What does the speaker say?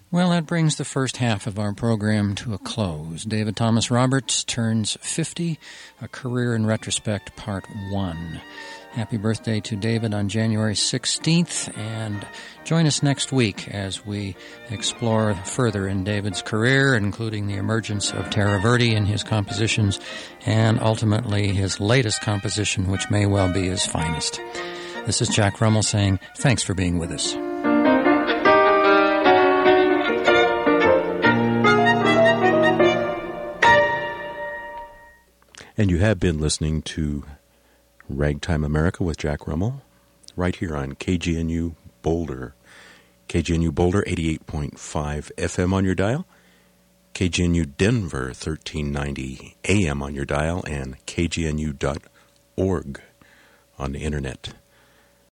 Well, that brings the first half of our program to a close. David Thomas Roberts turns 50, A Career in Retrospect, Part 1. Happy birthday to David on January 16th, and join us next week as we explore further in David's career, including the emergence of Terra Verde in his compositions, and ultimately his latest composition, which may well be his finest. This is Jack Rummel saying thanks for being with us. And you have been listening to Ragtime America with Jack Rummel, right here on KGNU Boulder. KGNU Boulder, 88.5 FM on your dial. KGNU Denver, 1390 AM on your dial. And KGNU.org on the internet.